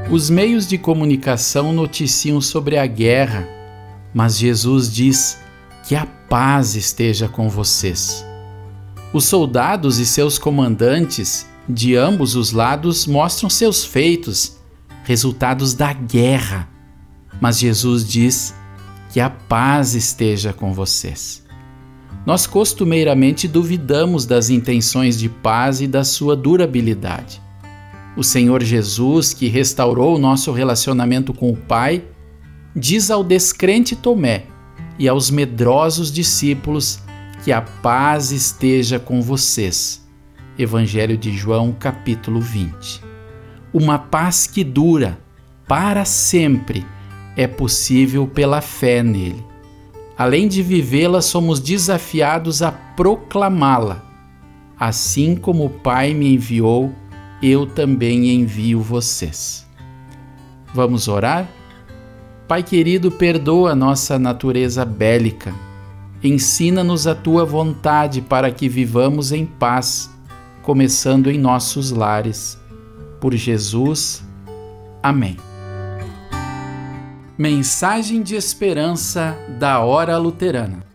Os meios de comunicação noticiam sobre a guerra, mas Jesus diz que a paz esteja com vocês. Os soldados e seus comandantes de ambos os lados mostram seus feitos, resultados da guerra, mas Jesus diz que a paz esteja com vocês. Nós costumeiramente duvidamos das intenções de paz e da sua durabilidade. O Senhor Jesus, que restaurou o nosso relacionamento com o Pai, diz ao descrente Tomé e aos medrosos discípulos que a paz esteja com vocês. Evangelho de João, capítulo 20. Uma paz que dura para sempre é possível pela fé nele. Além de vivê-la, somos desafiados a proclamá-la. Assim como o Pai me enviou, eu também envio vocês. Vamos orar? Pai querido, perdoa nossa natureza bélica. Ensina-nos a tua vontade para que vivamos em paz, começando em nossos lares. Por Jesus. Amém. Mensagem de esperança da Hora Luterana.